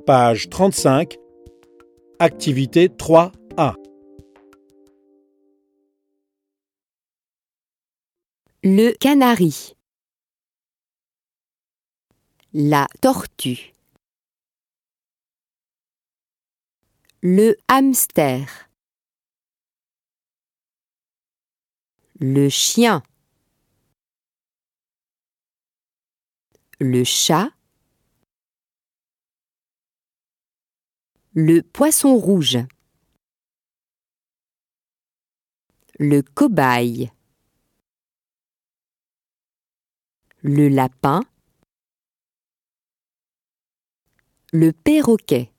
Page 35, activité 3A. Le canari. La tortue. Le hamster. Le chien. Le chat. Le poisson rouge. Le cobaye. Le lapin. Le perroquet.